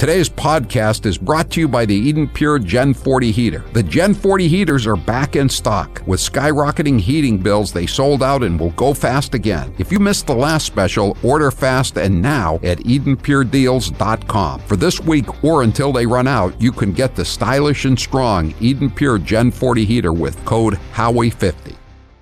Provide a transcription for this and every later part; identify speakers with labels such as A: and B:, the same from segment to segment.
A: Today's podcast is brought to you by the Eden Pure Gen 40 heater. The Gen 40 heaters are back in stock. With skyrocketing heating bills, they sold out and will go fast again. If you missed the last special, order fast and now at EdenPureDeals.com. For this week or until they run out, you can get the stylish and strong Eden Pure Gen 40 heater with code Howie50.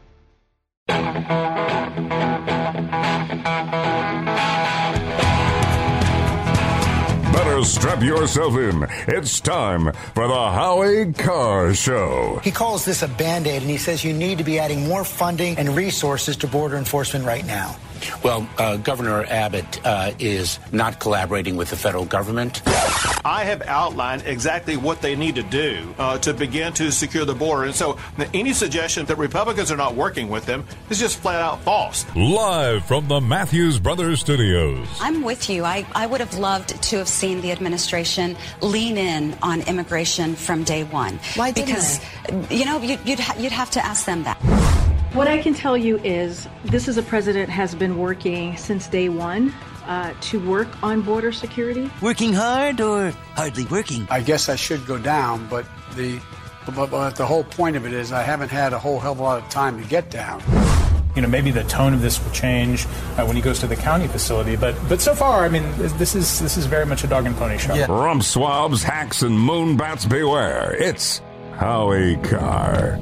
B: Strap yourself in. It's time for the Howie Carr Show.
C: He calls this a Band-Aid, and he says you need to be adding more funding and resources to border enforcement right now.
D: Well, Governor Abbott is not collaborating with the federal government.
E: I have outlined exactly what they need to do to begin to secure the border. And so any suggestion that Republicans are not working with them is just flat out false.
B: Live from the Matthews Brothers Studios.
F: I'm with you. I would have loved to have seen the administration lean in on immigration from day one.
G: Why didn't
F: Because, you know, you'd have to ask them that.
H: What I can tell you is this is a president has been working since day one to work on border security.
G: Working hard or hardly working?
I: I guess I should go down, but the whole point of it is I haven't had a whole hell of a lot of time to get down.
J: You know, maybe the tone of this will change when he goes to the county facility, but so far, I mean, this is very much a dog and pony show.
B: Yeah. Rump swabs, hacks, and moonbats beware. It's Howie Carr.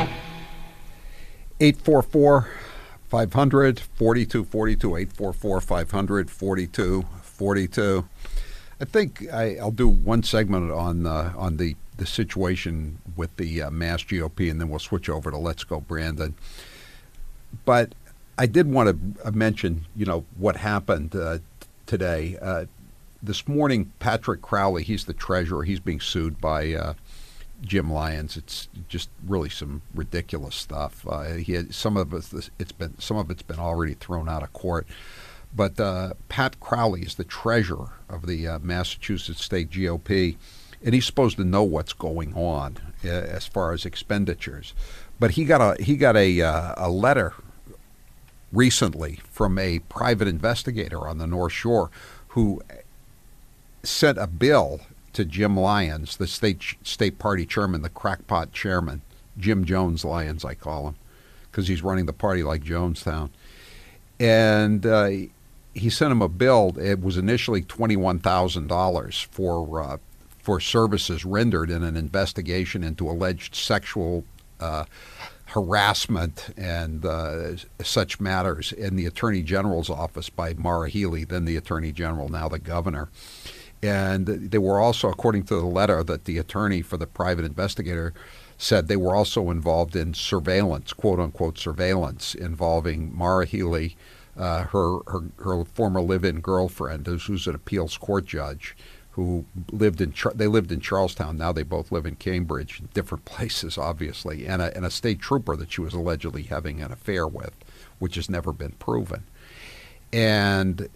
A: 844-500-4242, 844-500-4242. I think I'll do one segment on the situation with the Mass GOP, and then we'll switch over to Let's Go Brandon. But I did want to mention, you know, what happened today. This morning, Patrick Crowley, he's the treasurer. He's being sued by Jim Lyons. It's just really some ridiculous stuff. He had some of it's been already thrown out of court. But Pat Crowley is the treasurer of the Massachusetts State GOP, and he's supposed to know what's going on as far as expenditures. But he got a letter recently from a private investigator on the North Shore who sent a bill to Jim Lyons, the state party chairman, the crackpot chairman, Jim Jones Lyons, I call him, because he's running the party like Jonestown. And he sent him a bill. It was initially $21,000 for services rendered in an investigation into alleged sexual harassment and such matters in the Attorney General's office by Maura Healey, then the Attorney General, now the governor. And they were also, according to the letter that the attorney for the private investigator said, they were also involved in surveillance, quote-unquote surveillance, involving Maura Healey, her former live-in girlfriend, who's an appeals court judge, who lived in Charlestown. Now they both live in Cambridge, different places, obviously, and a state trooper that she was allegedly having an affair with, which has never been proven. And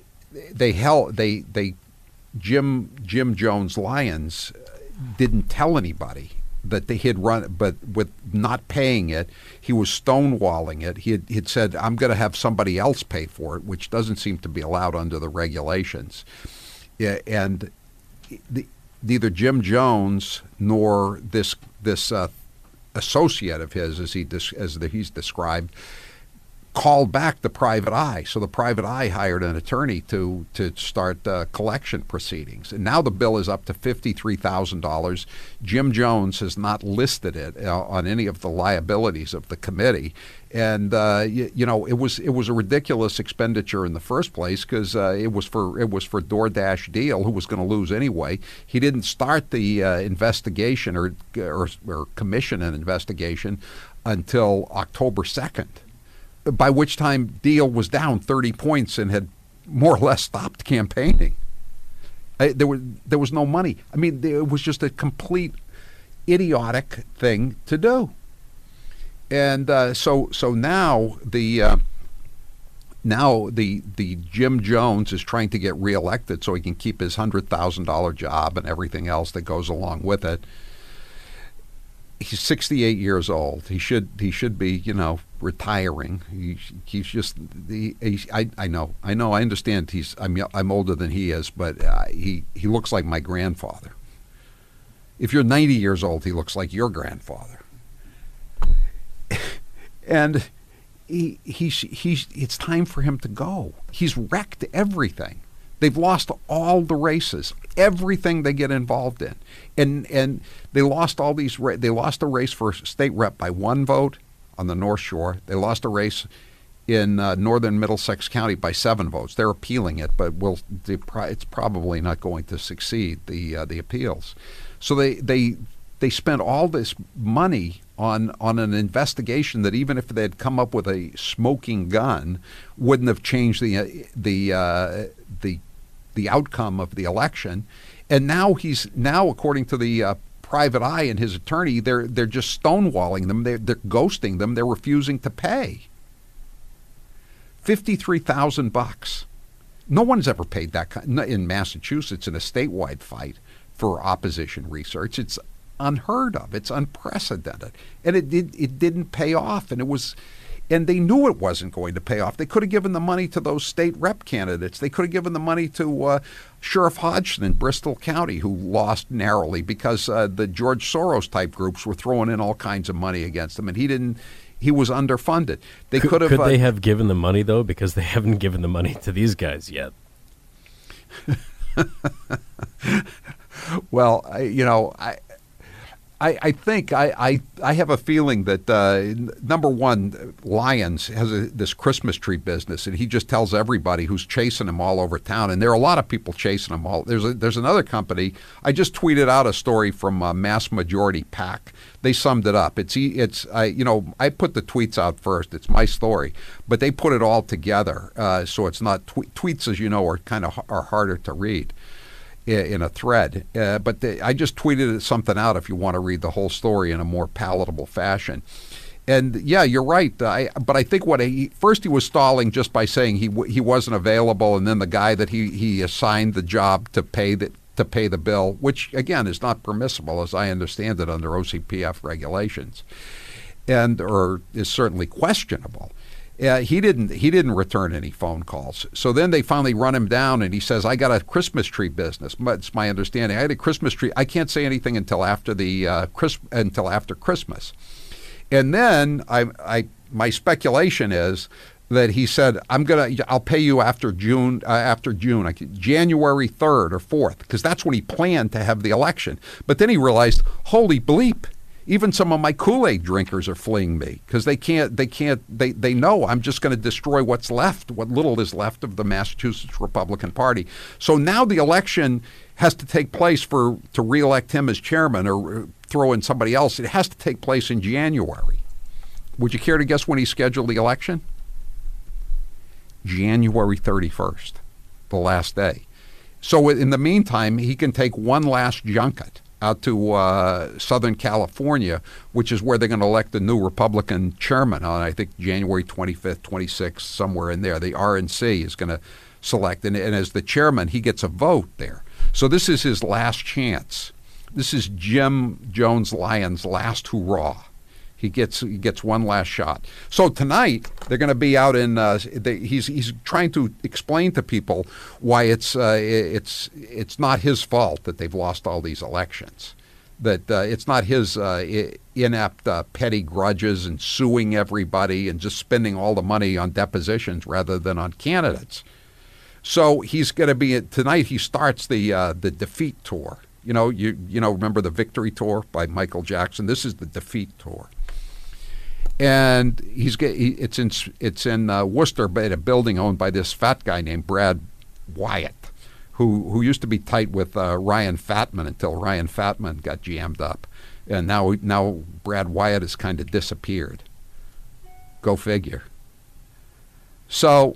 A: Jim Jones Lyons didn't tell anybody that they had run, but with not paying it, he was stonewalling it. He'd said, I'm going to have somebody else pay for it, which doesn't seem to be allowed under the regulations. Yeah, and neither Jim Jones nor this associate of his, as he's described, called back the private eye. So the private eye hired an attorney to start collection proceedings. And now the bill is up to $53,000. Jim Jones has not listed it on any of the liabilities of the committee. And you know, it was a ridiculous expenditure in the first place because it was for DoorDash Deal, who was going to lose anyway. He didn't start the investigation or commission an investigation until October 2nd. By which time Deal was down 30 points and had more or less stopped campaigning. There was no money. I mean, it was just a complete idiotic thing to do. And so now the Jim Jones is trying to get reelected so he can keep his $100,000 job and everything else that goes along with it. He's 68 years old. He should be, retiring. He's just I know. I understand. I'm older than he is, but he looks like my grandfather. If you're 90 years old, he looks like your grandfather. And it's time for him to go. He's wrecked everything. They've lost all the races, everything they get involved in, and they lost all these. They lost a race for state rep by 1 vote on the North Shore. They lost a race in northern Middlesex County by 7 votes. They're appealing it, but it's probably not going to succeed. The appeals. So they spent all this money on an investigation that, even if they'd come up with a smoking gun, wouldn't have changed the outcome of the election. And now according to the private eye and his attorney, they're just stonewalling them. They're ghosting them. They're refusing to pay $53,000. No one's ever paid that in Massachusetts in a statewide fight for opposition research. It's unheard of. It's unprecedented, and it didn't pay off. And they knew it wasn't going to pay off. They could have given the money to those state rep candidates. They could have given the money to Sheriff Hodgson in Bristol County, who lost narrowly because the George Soros type groups were throwing in all kinds of money against him, and he didn't. He was underfunded. They could have.
K: Could they have given the money though? Because they haven't given the money to these guys yet.
A: Well, I think I have a feeling that number one, Lyons has this Christmas tree business, and he just tells everybody who's chasing him all over town. And there are a lot of people chasing him all. There's another company. I just tweeted out a story from Mass Majority PAC. They summed it up. I put the tweets out first. It's my story, but they put it all together, so it's not tweets, as you know, are harder to read in a thread. But I just tweeted something out if you want to read the whole story in a more palatable fashion. And yeah, you're right. But I think first he was stalling just by saying he wasn't available, and then the guy that he assigned the job to pay the bill, which again is not permissible as I understand it under OCPF regulations, or is certainly questionable. He didn't return any phone calls. So then they finally run him down, and he says, "I got a Christmas tree business." It's my understanding. I had a Christmas tree. I can't say anything until after Christmas. And then my speculation is that he said, "I'll pay you after June, January 3rd or 4th, because that's when he planned to have the election." But then he realized, holy bleep. Even some of my Kool-Aid drinkers are fleeing me because they know I'm just going to destroy what little is left of the Massachusetts Republican Party. So now the election has to take place to reelect him as chairman or throw in somebody else. It has to take place in January. Would you care to guess when he scheduled the election? January 31st, the last day. So in the meantime, he can take one last junket out to Southern California, which is where they're going to elect the new Republican chairman on, I think, January 25th, 26th, somewhere in there. The RNC is going to select, and as the chairman, he gets a vote there. So this is his last chance. This is Jim Jones Lyons' last hurrah. He gets one last shot. So tonight they're going to be out in. He's trying to explain to people why it's not his fault that they've lost all these elections. That it's not his inept petty grudges and suing everybody and just spending all the money on depositions rather than on candidates. So he's going to be tonight. He starts the defeat tour. Remember the Victory Tour by Michael Jackson? This is the defeat tour. And it's in Worcester, at a building owned by this fat guy named Brad Wyatt, who used to be tight with Ryan Fatman until Ryan Fatman got jammed up, and now Brad Wyatt has kind of disappeared. Go figure. So,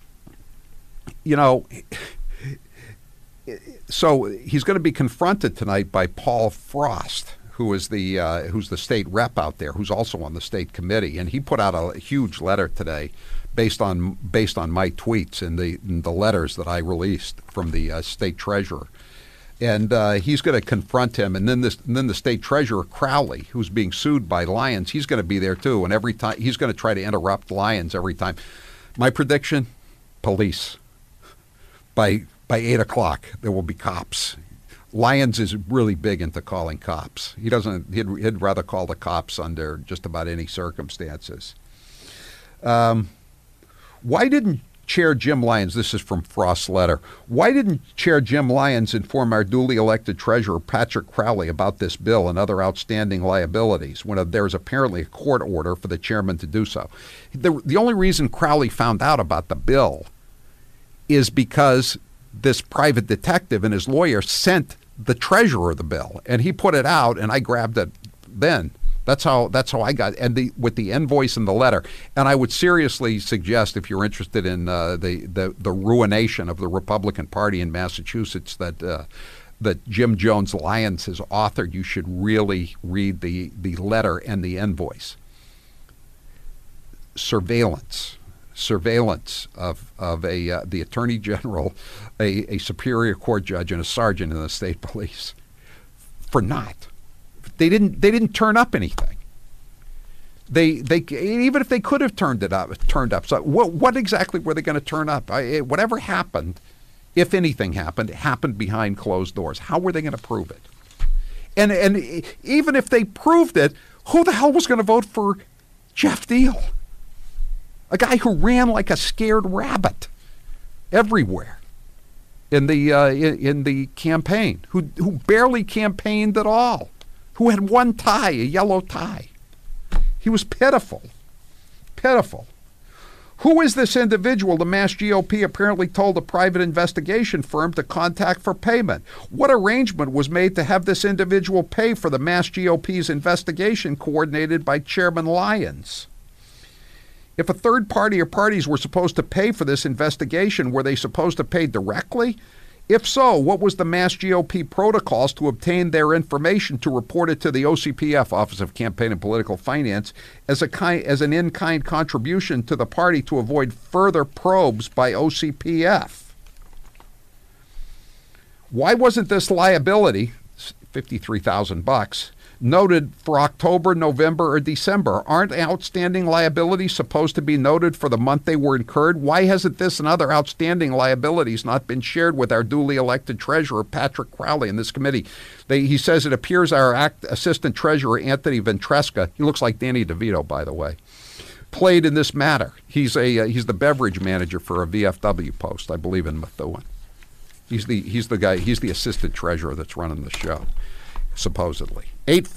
A: so he's going to be confronted tonight by Paul Frost, who's the state rep out there, who's also on the state committee, and he put out a huge letter today, based on my tweets and the letters that I released from the state treasurer, And he's going to confront him, and then the state treasurer Crowley, who's being sued by Lyons, he's going to be there too. And every time he's going to try to interrupt Lyons every time. My prediction: police. By 8 o'clock, there will be cops. Lyons is really big into calling cops. He doesn't. He'd rather call the cops under just about any circumstances. Why didn't Chair Jim Lyons, this is from Frost's letter, why didn't Chair Jim Lyons inform our duly elected treasurer, Patrick Crowley, about this bill and other outstanding liabilities when there was apparently a court order for the chairman to do so? The only reason Crowley found out about the bill is because this private detective and his lawyer sent the treasurer the bill, and he put it out, and I grabbed it then. That's how I got, and with the invoice and the letter. And I would seriously suggest, if you're interested in the ruination of the Republican Party in Massachusetts that Jim Jones Lyons has authored, you should really read the letter and the invoice. Surveillance of the Attorney General, a Superior Court judge, and a sergeant in the state police for not. They didn't turn up anything. They even if they could have turned up. So what exactly were they going to turn up? Whatever happened, if anything happened, it happened behind closed doors. How were they going to prove it? And even if they proved it, who the hell was going to vote for Jeff Deal? A guy who ran like a scared rabbit everywhere in the campaign, who barely campaigned at all, who had one tie, a yellow tie. He was pitiful. Who is this individual the Mass GOP apparently told a private investigation firm to contact for payment? What arrangement was made to have this individual pay for the Mass GOP's investigation coordinated by Chairman Lyons? If a third party or parties were supposed to pay for this investigation, were they supposed to pay directly? If so, what was the Mass GOP protocols to obtain their information to report it to the OCPF, Office of Campaign and Political Finance, as an in-kind contribution to the party to avoid further probes by OCPF? Why wasn't this liability, $53,000, noted for October, November, or December? Aren't outstanding liabilities supposed to be noted for the month they were incurred? Why hasn't this and other outstanding liabilities not been shared with our duly elected treasurer, Patrick Crowley, in this committee? He says it appears our assistant treasurer, Anthony Ventresca, he looks like Danny DeVito, by the way, played in this matter. He's the beverage manager for a VFW post, I believe, in Methuen. He's the guy. He's the assistant treasurer that's running the show, supposedly.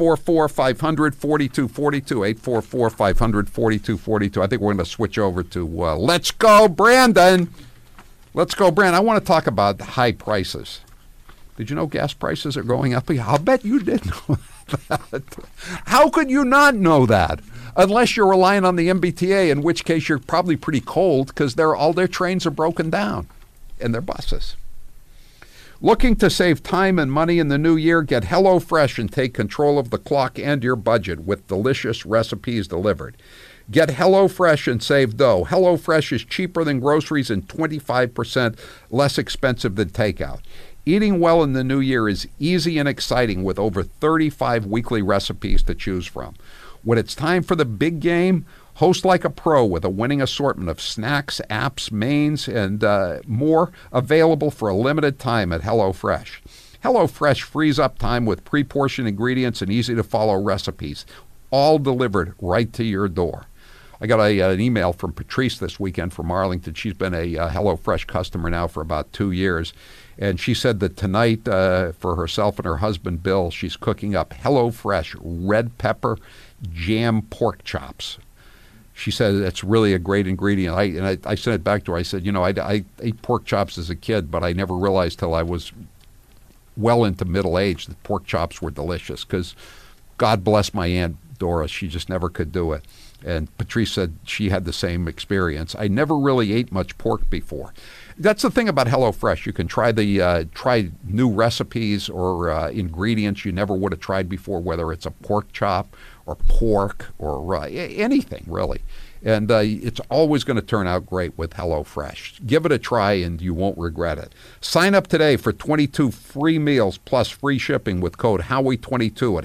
A: 844-500-4242, 844-500-4242. I think we're going to switch over to Let's Go Brandon. Let's go, Brandon. I want to talk about high prices. Did you know gas prices are going up? I'll bet you did know that. How could you not know that? Unless you're relying on the MBTA, in which case you're probably pretty cold because all their trains are broken down and their buses. Looking to save time and money in the new year? Get HelloFresh and take control of the clock and your budget with delicious recipes delivered. Get HelloFresh and save dough. HelloFresh is cheaper than groceries and 25% less expensive than takeout. Eating well in the new year is easy and exciting with over 35 weekly recipes to choose from. When it's time for the big game, host like a pro with a winning assortment of snacks, apps, mains, and more available for a limited time at HelloFresh. HelloFresh frees up time with pre-portioned ingredients and easy-to-follow recipes, all delivered right to your door. I got an email from Patrice this weekend from Arlington. She's been a HelloFresh customer now for about 2 years. And she said that tonight, for herself and her husband, Bill, she's cooking up HelloFresh red pepper jam pork chops. She said it's really a great ingredient. I sent it back to her. I said, I ate pork chops as a kid, but I never realized till I was well into middle age that pork chops were delicious because God bless my Aunt Doris. She just never could do it. And Patrice said she had the same experience. I never really ate much pork before. That's the thing about HelloFresh. You can try try new recipes or ingredients you never would have tried before, whether it's a pork chop or pork or anything, really. And it's always going to turn out great with HelloFresh. Give it a try and you won't regret it. Sign up today for 22 free meals plus free shipping with code Howie22 at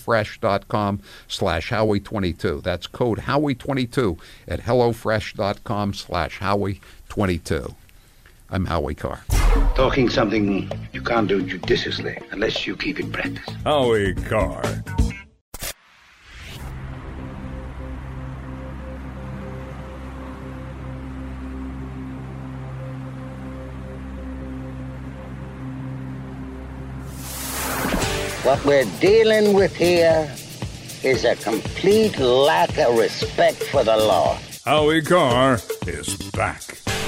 A: HelloFresh.com/Howie22. That's code Howie22 at HelloFresh.com/Howie22. I'm Howie Carr.
L: Talking something you can't do judiciously unless you keep in practice.
B: Howie Carr.
M: What we're dealing with here is a complete lack of respect for the law.
B: Howie Carr is back.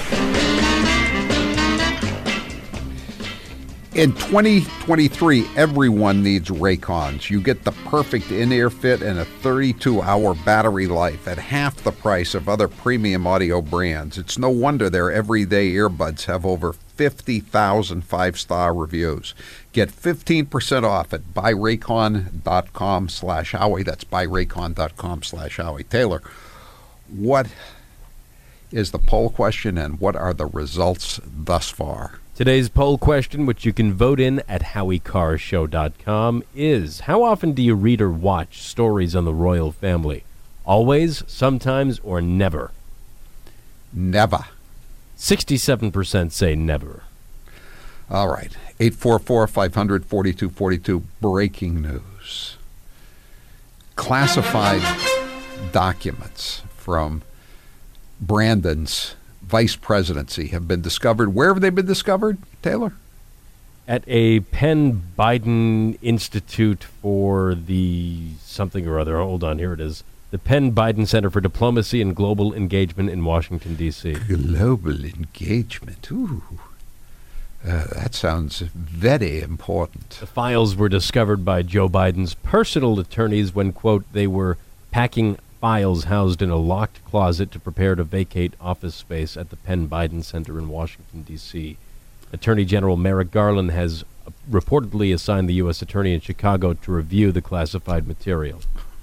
A: In 2023, everyone needs Raycons. You get the perfect in-ear fit and a 32-hour battery life at half the price of other premium audio brands. It's no wonder their everyday earbuds have over 50,000 five-star reviews. Get 15% off at buyraycon.com/Howie. That's buyraycon.com/Howie. Taylor, what is the poll question and what are the results thus far?
K: Today's poll question, which you can vote in at HowieCarrShow.com, is: how often do you read or watch stories on the royal family? Always, sometimes, or never?
A: Never.
K: 67% say never.
A: All right. 844-500-4242. Breaking news. Classified documents from Brandon's vice presidency have been discovered. Where have they been discovered, Taylor?
K: At a Penn Biden Institute for the something or other. Hold on, here it is. The Penn Biden Center for Diplomacy and Global Engagement in Washington, D.C.
A: Global engagement. Ooh. That sounds very important.
K: The files were discovered by Joe Biden's personal attorneys when, quote, they were packing files housed in a locked closet to prepare to vacate office space at the Penn Biden Center in Washington, D.C. Attorney General Merrick Garland has reportedly assigned the U.S. Attorney in Chicago to review the classified material.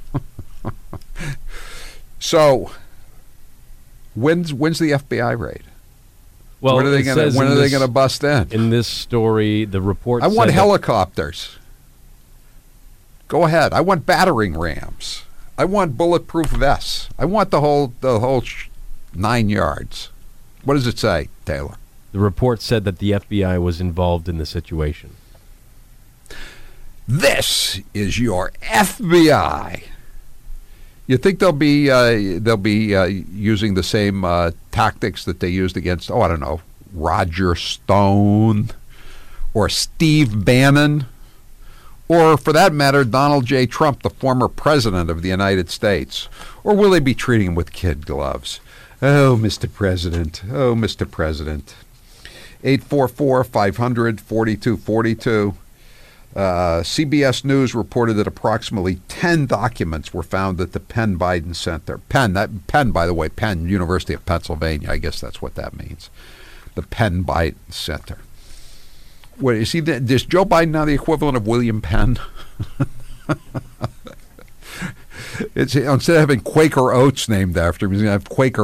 A: So, when's the FBI raid?
K: Well,
A: when are they going to bust in?
K: In this story, the report.
A: I want helicopters. Go ahead. I want battering rams. I want bulletproof vests. I want the whole 9 yards. What does it say, Taylor?
K: The report said that the FBI was involved in the situation.
A: This is your FBI. You think they'll be using the same tactics that they used against, I don't know, Roger Stone or Steve Bannon, or for that matter, Donald J. Trump, the former president of the United States? Or will they be treating him with kid gloves? Oh, Mr. President. Oh, Mr. President. 844-500-4242. CBS News reported that approximately 10 documents were found at the Penn Biden Center. Penn, by the way, Penn, University of Pennsylvania. I guess that's what that means. The Penn Biden Center. What is he? Is Joe Biden now the equivalent of William Penn? Instead of having Quaker Oats named after him, he's going to have Quaker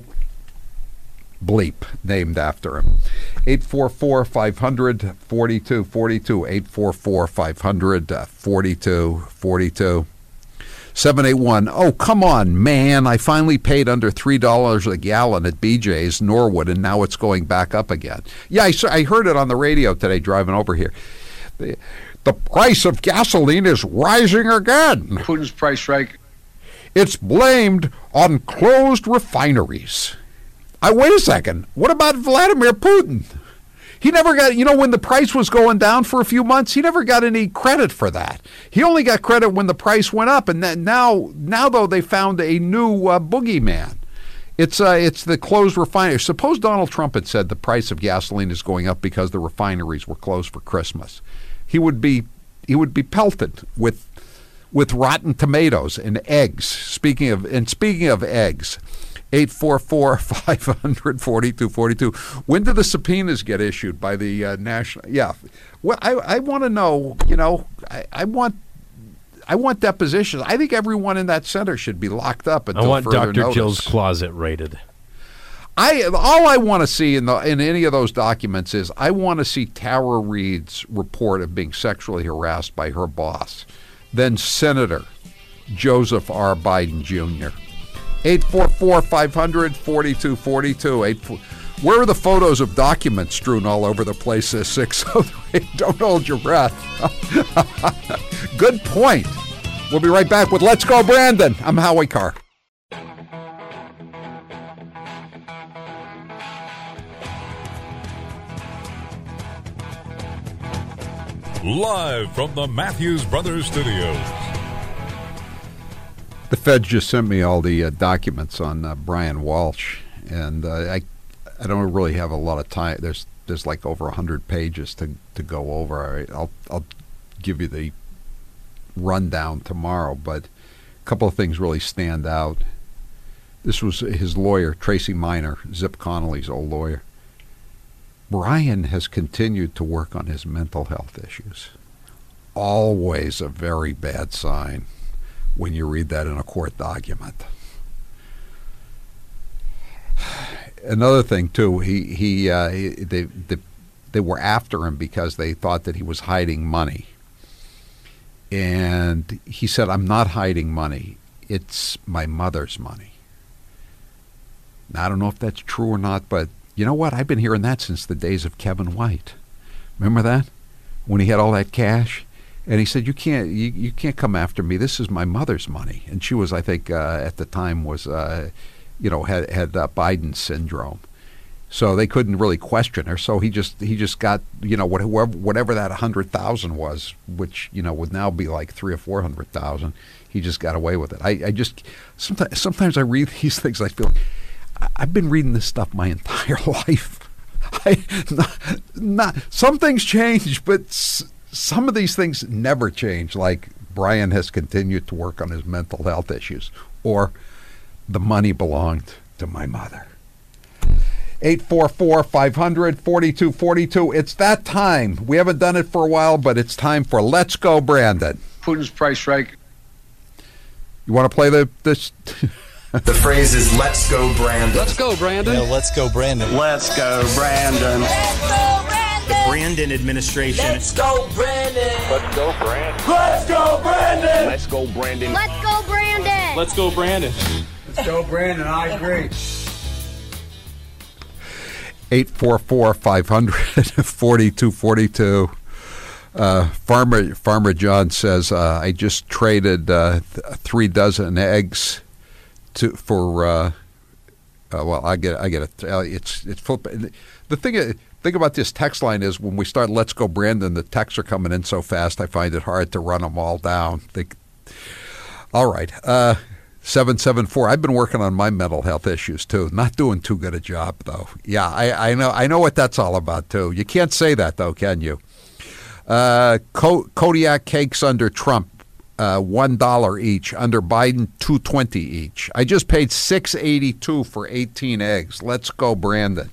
A: Bleep named after him. 844-500-4242. 844-500-4242. 781. Oh, come on, man. I finally paid under $3 a gallon at BJ's Norwood, and now it's going back up again. Yeah, I heard it on the radio today driving over here. The price of gasoline is rising again.
I: Putin's price strike.
A: It's blamed on closed refineries. Wait a second. What about Vladimir Putin? He never got, when the price was going down for a few months, he never got any credit for that. He only got credit when the price went up. And then now though, they found a new boogeyman. It's the closed refineries. Suppose Donald Trump had said the price of gasoline is going up because the refineries were closed for Christmas. He would be pelted with rotten tomatoes and eggs. Speaking of eggs. 844-500-4242. When do the subpoenas get issued by the national? Yeah. Well, I want to know, I want depositions. I think everyone in that center should be locked up until
K: I want
A: further
K: Dr.
A: notice.
K: Jill's closet raided.
A: All I want to see in any of those documents is I want to see Tara Reade's report of being sexually harassed by her boss, then Senator Joseph R. Biden Jr. 844-500-4242. Where are the photos of documents strewn all over the place? 603. Don't hold your breath. Good point. We'll be right back with Let's Go Brandon. I'm Howie Carr.
B: Live from the Matthews Brothers Studios.
A: The Fed just sent me all the documents on Brian Walsh, and I don't really have a lot of time. There's like over 100 pages to go over. I'll give you the rundown tomorrow, but a couple of things really stand out. This was his lawyer, Tracy Minor, Zip Connolly's old lawyer. Brian has continued to work on his mental health issues. Always a very bad sign when you read that in a court document. Another thing too, they were after him because they thought that he was hiding money. And he said, "I'm not hiding money. It's my mother's money." Now, I don't know if that's true or not, but you know what? I've been hearing that since the days of Kevin White. Remember that? When he had all that cash? And he said, you can't come after me. This is my mother's money. And she was, I think, at the time was, had Biden syndrome. So they couldn't really question her. So he just got, whatever that 100,000 was, which, would now be like 300,000 or 400,000. He just got away with it. I just, sometimes I read these things, I feel, I've been reading this stuff my entire life. Some things change, but some of these things never change. Like Brian has continued to work on his mental health issues, or the money belonged to my mother. 844-500-4242. It's that time. We haven't done it for a while, but it's time for Let's Go Brandon.
I: Putin's price strike.
A: You want to play this?
N: The phrase is "Let's go, Brandon."
I: Let's go, Brandon.
N: Yeah, let's go, Brandon. Let's go, Brandon.
O: Let's go, Brandon.
N: The Brandon administration.
O: Let's go, Brandon.
N: Let's go, Brandon.
O: Let's go, Brandon.
N: Let's go, Brandon.
O: Let's go, Brandon.
N: Let's go, Brandon.
I: Let's go, Brandon. I agree.
A: 844-500-4242. Farmer John says, I just traded 3 dozen eggs for I get it. It's flipping. The thing about this text line is when we start Let's Go Brandon, the texts are coming in so fast I find it hard to run them all down. All right. 774. I've been working on my mental health issues too. Not doing too good a job though. Yeah, I know what that's all about too. You can't say that though, can you? Kodiak cakes under Trump, $1 each. Under Biden, $2.20 each. I just paid $6.82 for 18 eggs. Let's go, Brandon.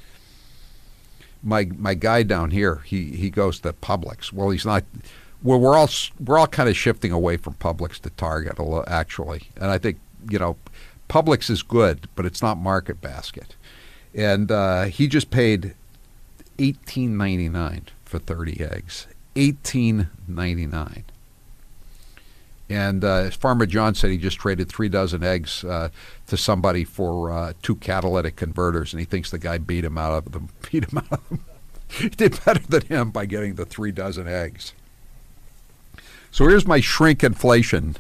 A: My guy down here, he goes to Publix. Well, he's not. Well, we're all kind of shifting away from Publix to Target, actually. And I think Publix is good, but it's not Market Basket. And he just paid $18.99 for 30 eggs. $18.99. And as Farmer John said, he just traded 3 dozen eggs to somebody for 2 catalytic converters, and he thinks the guy beat him out of them. He did better than him by getting the 3 dozen eggs. So here's my shrinkflation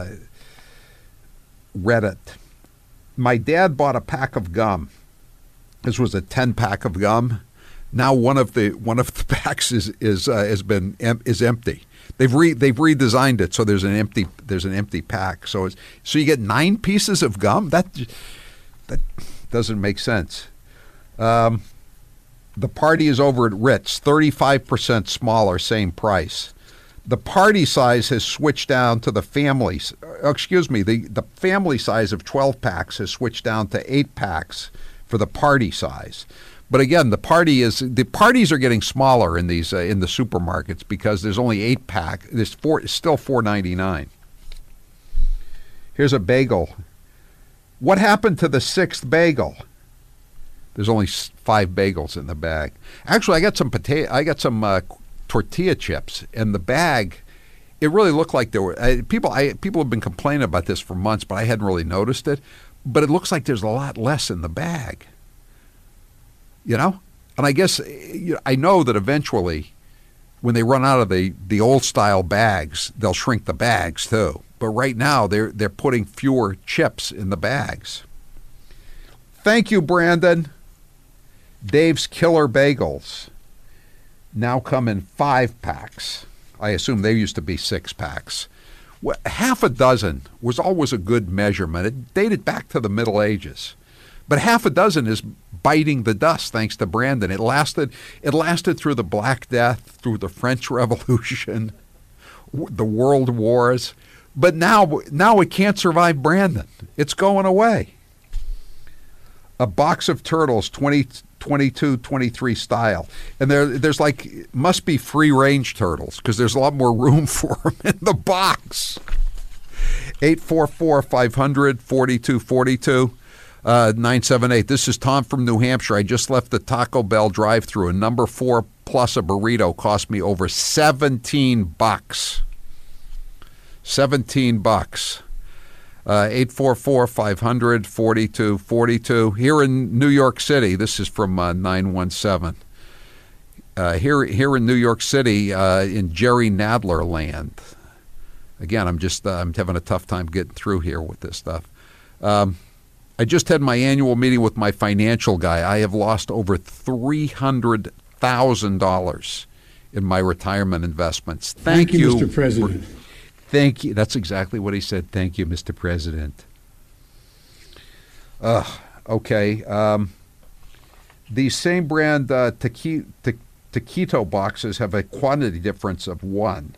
A: Reddit. My dad bought a pack of gum. This was a 10-pack of gum. Now one of the packs is empty. They've redesigned it so there's an empty pack. So you get 9 pieces of gum. That doesn't make sense. The party is over at Ritz, 35% smaller, same price. The party size has switched down to the families. The family size of 12 packs has switched down to 8 packs for the party size. But again, the parties are getting smaller in these in the supermarkets because there's only 8-pack. It's still $4.99. Here's a bagel. What happened to the 6th bagel? There's only 5 bagels in the bag. Actually, I got some tortilla chips in the bag. It really looked like there were people have been complaining about this for months, but I hadn't really noticed it. But it looks like there's a lot less in the bag. You know? And I guess I know that eventually when they run out of the old style bags, they'll shrink the bags too. But right now they're putting fewer chips in the bags. Thank you, Brandon. Dave's Killer Bagels now come in 5-packs. I assume they used to be 6-packs. Half a dozen was always a good measurement. It dated back to the Middle Ages. But half a dozen is biting the dust, thanks to Brandon. It lasted through the Black Death, through the French Revolution, the World Wars. But now it can't survive Brandon. It's going away. A box of turtles, 2022, 23 style. And there's must be free-range turtles because there's a lot more room for them in the box. 844-500-4242. 978. This is Tom from New Hampshire. I just left the Taco Bell drive-thru. A number 4 plus a burrito cost me over $17. $17. 844-500-4242. Here in New York City, this is from 917. Here in New York City, in Jerry Nadler land. Again, I'm having a tough time getting through here with this stuff. I just had my annual meeting with my financial guy. I have lost over $300,000 in my retirement investments. Thank you,
I: Mr. President.
A: Thank you. That's exactly what he said. Thank you, Mr. President. Okay. These same brand taquito boxes have a quantity difference of 1.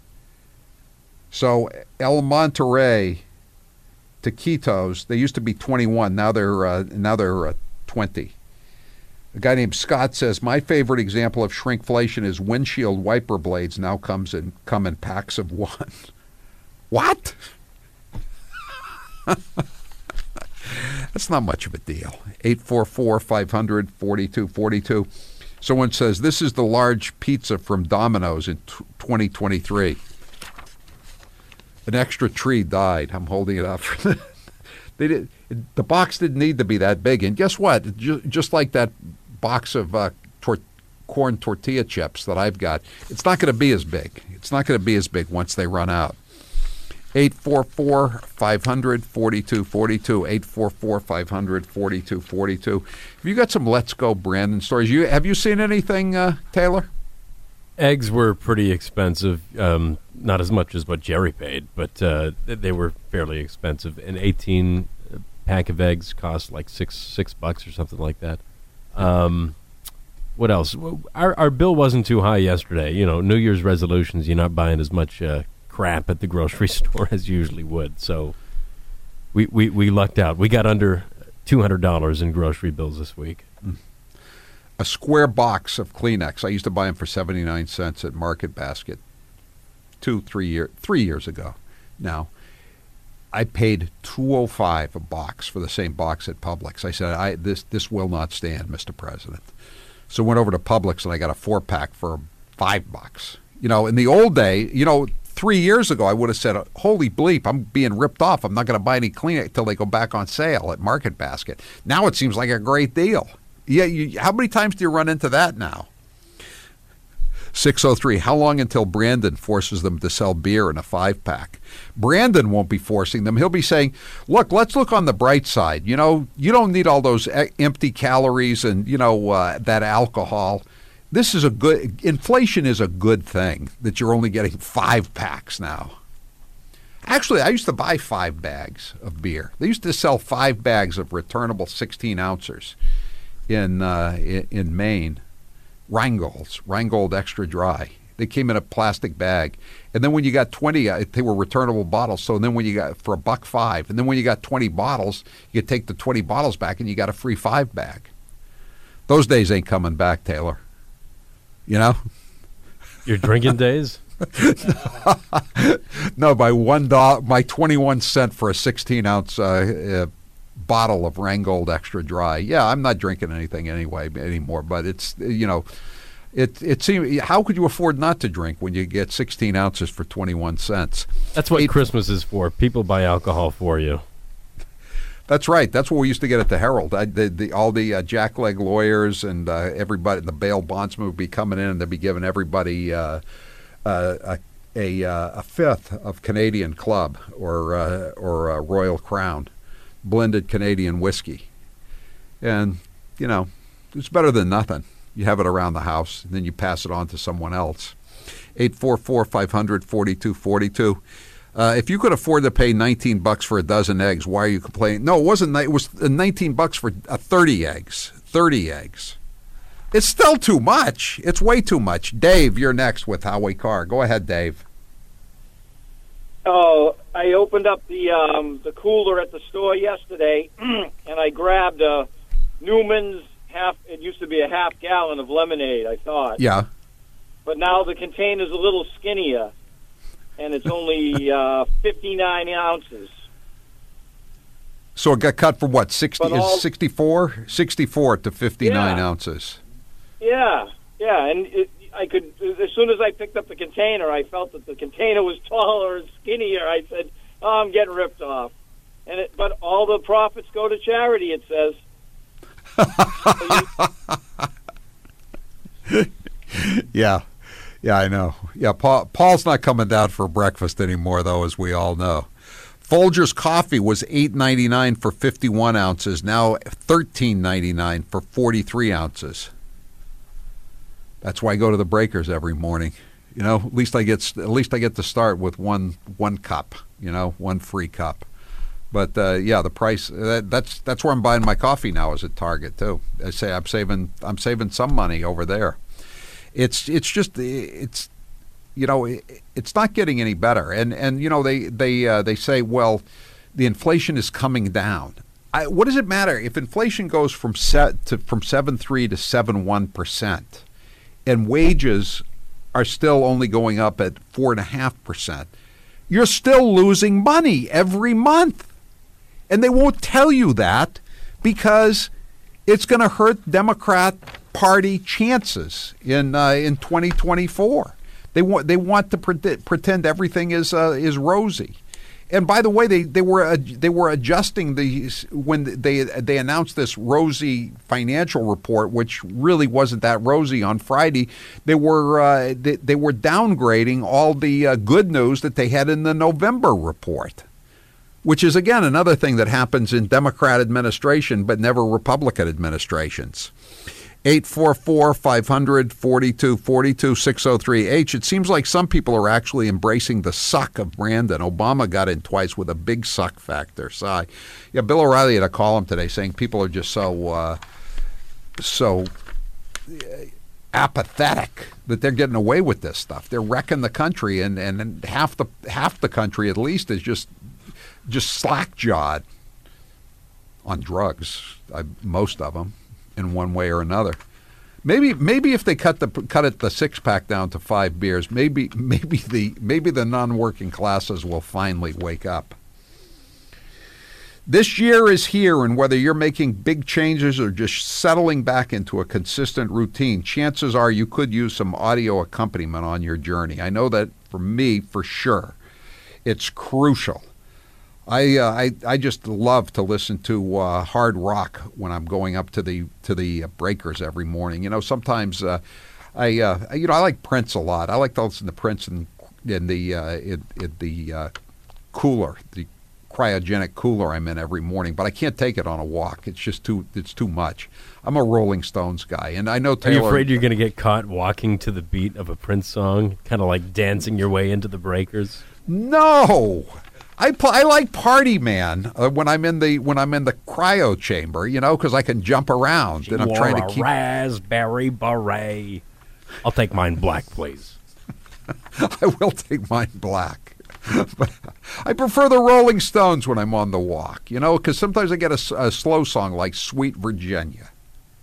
A: So El Monterey taquitos, they used to be 21. Now they're 20. A guy named Scott says, my favorite example of shrinkflation is windshield wiper blades now come in packs of 1. What? That's not much of a deal. 844-500-4242. Someone says, this is the large pizza from Domino's in 2023. An extra tree died. I'm holding it up. The box didn't need to be that big. And guess what? Just like that box of corn tortilla chips that I've got, it's not going to be as big. It's not going to be as big once they run out. 844-500-4242. 844-500-4242. Have you got some Let's Go Brandon stories? Have you seen anything, Taylor?
K: Eggs were pretty expensive. Not as much as what Jerry paid, but they were fairly expensive. An 18-pack of eggs cost like $6 or something like that. What else? Our bill wasn't too high yesterday. You know, New Year's resolutions, you're not buying as much crap at the grocery store as you usually would. So we lucked out. We got under $200 in grocery bills this week.
A: A square box of Kleenex. I used to buy them for 79 cents at Market Basket 3 years ago. Now, I paid $2.05 a box for the same box at Publix. I said, this will not stand, Mr. President. So I went over to Publix and I got a 4-pack for $5. You know, in the old day, 3 years ago, I would have said, holy bleep, I'm being ripped off. I'm not going to buy any Kleenex until they go back on sale at Market Basket. Now it seems like a great deal. Yeah, how many times do you run into that now? 603, how long until Brandon forces them to sell beer in a 5-pack? Brandon won't be forcing them. He'll be saying, look, let's look on the bright side. You don't need all those empty calories and, that alcohol. Inflation is a good thing that you're only getting 5-packs now. Actually, I used to buy 5 bags of beer. They used to sell 5 bags of returnable 16-ouncers in Maine. Rheingold Extra Dry. They came in a plastic bag. And then when you got 20, they were returnable bottles. So then when you got, for $1.05, and then when you got 20 bottles, you could take the 20 bottles back and you got a free 5 bag. Those days ain't coming back, Taylor. You know?
K: Your drinking days?
A: No, by $1, my 21 cent for a 16-ounce bottle of Rheingold Extra Dry. Yeah, I'm not drinking anything anymore. But it's it seems, how could you afford not to drink when you get 16 ounces for 21 cents?
K: That's what Christmas is for. People buy alcohol for you.
A: That's right. That's what we used to get at the Herald. All the jackleg lawyers and everybody, the bail bondsmen would be coming in, and they'd be giving everybody a fifth of Canadian Club or Royal Crown, blended Canadian whiskey, and it's better than nothing. You have it around the house, and then you pass it on to someone else. 844-500-4242. If you could afford to pay $19 for a dozen eggs, why are you complaining? No, it wasn't. It was $19 for 30 eggs. 30 eggs. It's still too much. It's way too much. Dave, you're next with Howie Carr. Go ahead, Dave.
P: Oh, I opened up the cooler at the store yesterday, and I grabbed Newman's it used to be a half gallon of lemonade, I thought.
A: Yeah.
P: But now the container's a little skinnier, and it's only 59 ounces.
A: So it got cut from what, 64? 64 to 59 ounces.
P: Yeah, and I could, as soon as I picked up the container, I felt that the container was taller and skinnier. I said, "Oh, I'm getting ripped off." But all the profits go to charity, it says.
A: Yeah, I know. Yeah, Paul's not coming down for breakfast anymore, though, as we all know. Folgers coffee was $8.99 for 51 ounces, now $13.99 for 43 ounces. That's why I go to the Breakers every morning. At least I get to start with one cup. One free cup. But the price that's where I'm buying my coffee now, is at Target too. I say I'm saving some money over there. It's not getting any better. And they say, well, the inflation is coming down. What does it matter if inflation goes from 7.3 to 7.1%, and wages are still only going up at 4.5%? You're still losing money every month. And they won't tell you that because it's going to hurt Democrat Party chances in 2024. They want to pretend everything is rosy. And by the way, they were adjusting when they announced this rosy financial report, which really wasn't that rosy on Friday. They were downgrading all the good news that they had in the November report, which is, again, another thing that happens in Democrat administration but never Republican administrations. 844-500-4242, 603H. It seems like some people are actually embracing the suck of Brandon. Obama got in twice with a big suck factor. Sigh. Yeah, Bill O'Reilly had a column today saying people are just so apathetic that they're getting away with this stuff. They're wrecking the country, and half the country at least is just slack-jawed on drugs. Most of them, in one way or another. Maybe if they cut the six-pack down to 5 beers, maybe the non-working classes will finally wake up. This year is here, and whether you're making big changes or just settling back into a consistent routine, chances are you could use some audio accompaniment on your journey. I know that for me, for sure, it's crucial. I just love to listen to hard rock when I'm going up to the Breakers every morning. Sometimes I like Prince a lot. I like to listen to Prince in the cooler, the cryogenic cooler I'm in every morning. But I can't take it on a walk. It's just too much. I'm a Rolling Stones guy, and I know Taylor.
K: Are you afraid you're going to get caught walking to the beat of a Prince song, kind of like dancing your way into the Breakers?
A: No. I like Party Man when I'm in the cryo chamber, because I can jump around, and I'm trying to keep
K: raspberry beret. I'll take mine black, please.
A: I will take mine black, but I prefer the Rolling Stones when I'm on the walk, because sometimes I get a slow song like "Sweet Virginia."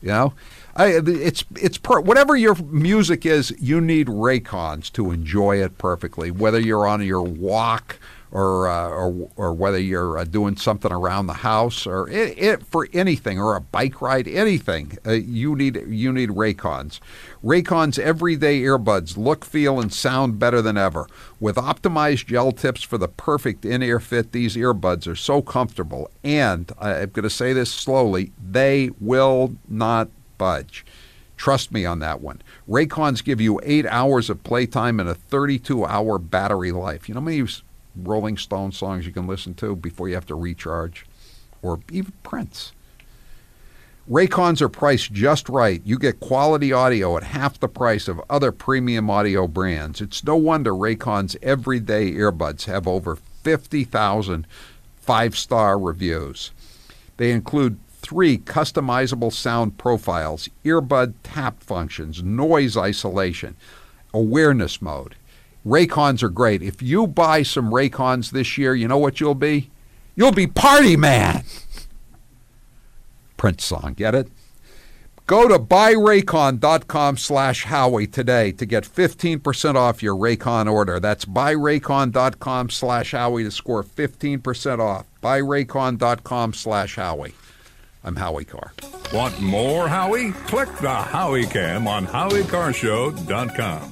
A: You know, whatever your music is, you need Raycons to enjoy it perfectly. Whether you're on your walk or whether you're doing something around the house or for anything, or a bike ride, anything, you need Raycons. Raycons everyday earbuds look, feel, and sound better than ever. With optimized gel tips for the perfect in-ear fit, these earbuds are so comfortable, and I'm going to say this slowly, they will not budge. Trust me on that one. Raycons give you 8 hours of playtime and a 32-hour battery life. You know how many Rolling Stone songs you can listen to before you have to recharge? Or even Prince. Raycons are priced just right. You get quality audio at half the price of other premium audio brands. It's no wonder Raycons everyday earbuds have over 50,000 five-star reviews. They include 3 customizable sound profiles, earbud tap functions, noise isolation, awareness mode. Raycons are great. If you buy some Raycons this year, you know what you'll be? You'll be Party Man. Prince song, get it? Go to buyraycon.com/Howie today to get 15% off your Raycon order. That's buyraycon.com/Howie to score 15% off. Buyraycon.com/Howie. I'm Howie Carr.
B: Want more Howie? Click the Howie Cam on HowieCarShow.com.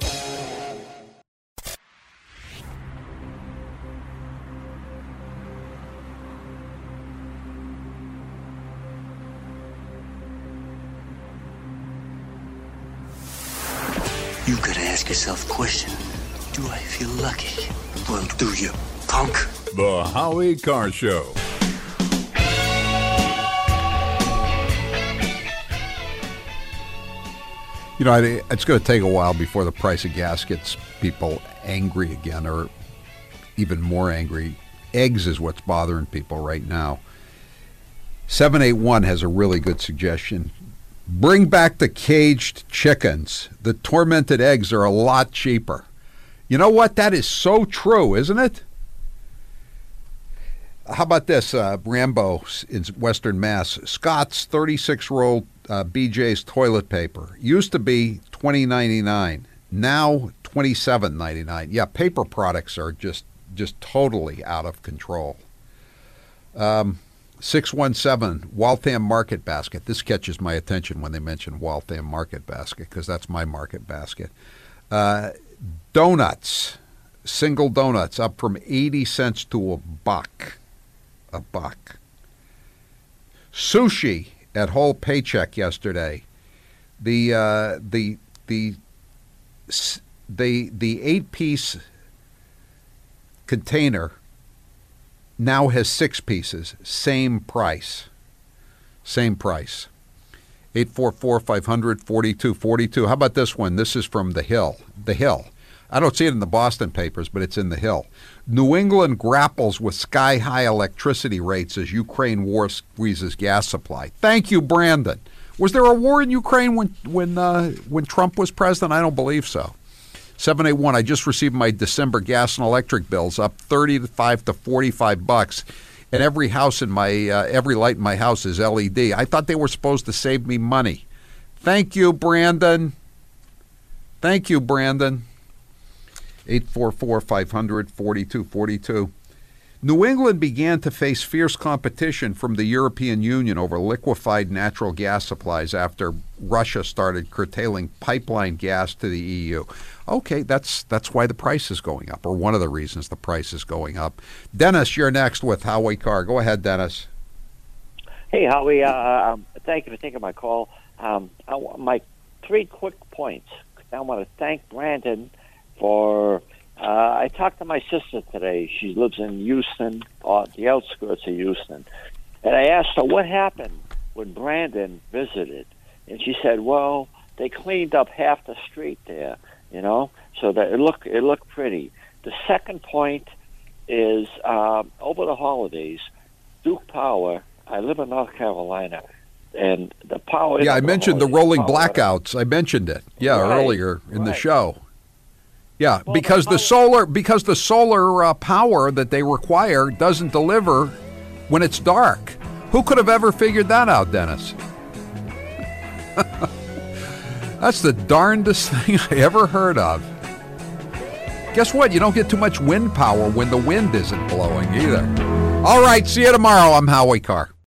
G: You gotta ask yourself the question, do I feel lucky? Well, do you, punk?
B: The Howie Carr Show.
A: You know, it's going to take a while before the price of gas gets people angry again, or even more angry. Eggs is what's bothering people right now. 781 has a really good suggestion. Bring back the caged chickens. The tormented eggs are a lot cheaper. You know what? That is so true, isn't it? How about this? Rambo in Western Mass. Scott's 36-roll BJ's toilet paper. Used to be $20.99. Now $27.99. Yeah, paper products are just totally out of control. 617, Waltham Market Basket. This catches my attention when they mention Waltham Market Basket, because that's my market basket. Donuts, single donuts, up from 80 cents to $1. $1. Sushi at Whole Paycheck yesterday. The 8-piece container now has 6 pieces. Same price. 844-500-4242. How about this one? This is from The Hill. The Hill. I don't see it in the Boston papers, but it's in The Hill. New England grapples with sky-high electricity rates as Ukraine war squeezes gas supply. Thank you, Brandon. Was there a war in Ukraine when Trump was president? I don't believe so. 781, I just received my December gas and electric bills, up $35 to $45, and every house in my every light in my house is LED. I thought they were supposed to save me money. Thank you, Brandon. 844-500-4242. New England began to face fierce competition from the European Union over liquefied natural gas supplies after Russia started curtailing pipeline gas to the EU. Okay, that's why the price is going up, or one of the reasons the price is going up. Dennis, you're next with Howie Carr. Go ahead, Dennis.
Q: Hey, Howie. Thank you for taking my call. My 3 quick points. I want to thank Brandon for... I talked to my sister today. She lives in Houston, the outskirts of Houston. And I asked her what happened when Brandon visited. And she said, well, they cleaned up half the street there, so that it looked pretty. The second point is over the holidays, Duke Power, I live in North Carolina, and the power...
A: Yeah, I mentioned the rolling blackouts. I mentioned it, earlier in the show. Yeah, well, because the solar power that they require doesn't deliver when it's dark. Who could have ever figured that out, Dennis? That's the darndest thing I ever heard of. Guess what? You don't get too much wind power when the wind isn't blowing either. All right, see you tomorrow. I'm Howie Carr.